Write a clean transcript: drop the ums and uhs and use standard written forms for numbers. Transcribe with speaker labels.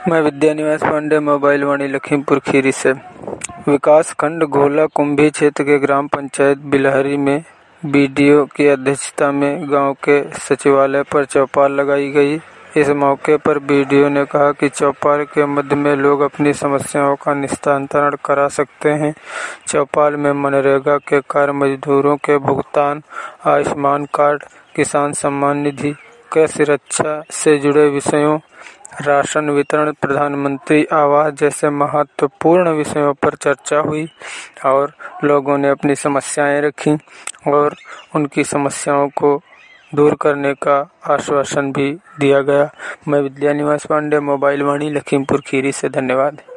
Speaker 1: मैं विद्यानिवास पांडे, मोबाइल वाणी, लखीमपुर खीरी से। विकास खंड घोला कुंभी क्षेत्र के ग्राम पंचायत बिलहरी में बीडीओ की अध्यक्षता में गांव के सचिवालय पर चौपाल लगाई गई। इस मौके पर बीडीओ ने कहा कि चौपाल के मध्य में लोग अपनी समस्याओं का निस्तारण करा सकते हैं। चौपाल में मनरेगा के कार्य मजदूरों के भुगतान, आयुष्मान कार्ड, किसान सम्मान निधि, कृषि सुरक्षा से जुड़े विषयों, राशन वितरण, प्रधानमंत्री आवास जैसे महत्वपूर्ण विषयों पर चर्चा हुई और लोगों ने अपनी समस्याएं रखी और उनकी समस्याओं को दूर करने का आश्वासन भी दिया गया। मैं विद्यानिवास पांडे, मोबाइल वाणी, लखीमपुर खीरी से। धन्यवाद।